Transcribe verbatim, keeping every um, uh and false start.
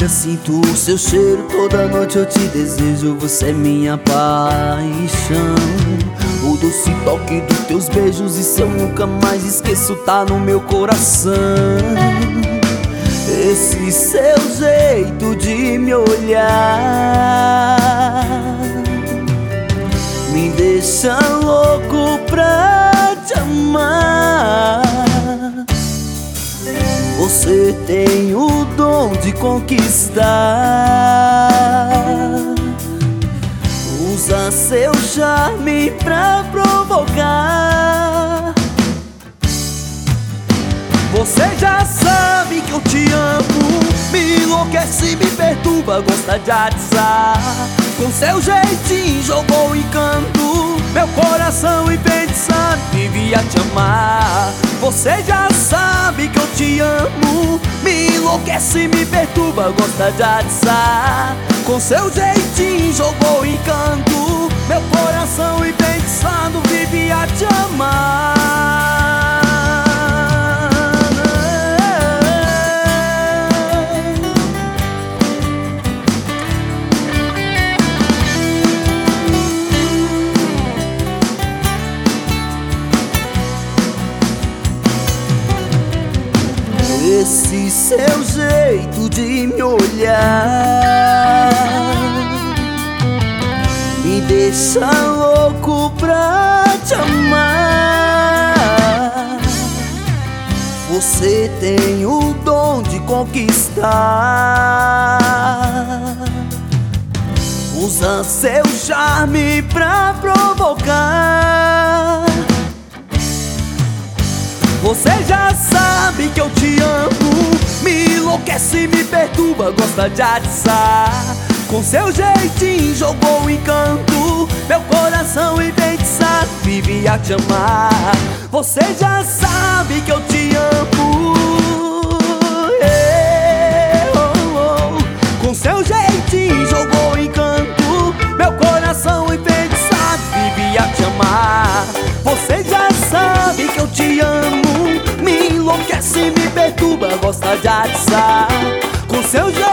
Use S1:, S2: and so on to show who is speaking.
S1: farmácia sinto o seu cheiro, toda noite eu te desejo, você é minha paixão. O doce toque dos teus beijos, isso eu nunca mais esqueço, tá no meu coração. Esse seu jeito de me olhar me deixa louco pra te amar. Você tem o dom de conquistar, usa seu charme pra provocar. Você já sabe que eu te amo, me enlouquece, me perturba, gosta de atiçar. Com seu jeitinho jogou encanto, meu coração enfeitiçado, vivia te amar. Você já sabe que eu te amo, me enlouquece, me perturba, gosta de atiçar. Com seu jeitinho jogou encanto, meu coração enfeitiçado, vivia te amar. Esse seu jeito de me olhar me deixa louco pra te amar. Você tem o dom de conquistar, usa seu charme pra provocar. Você já sabe que eu te amo, me enlouquece, me perturba, gosta de atiçar. Com seu jeitinho jogou encanto, meu coração enfeitiçado, vivia te amar. Você já sabe que eu te amo, yeah, oh, oh. Com seu jeitinho jogou encanto, meu coração enfeitiçado, vivia te amar. Você já sabe que eu te amo, me enlouquece, me perturba, gosta de atiçar. Com seu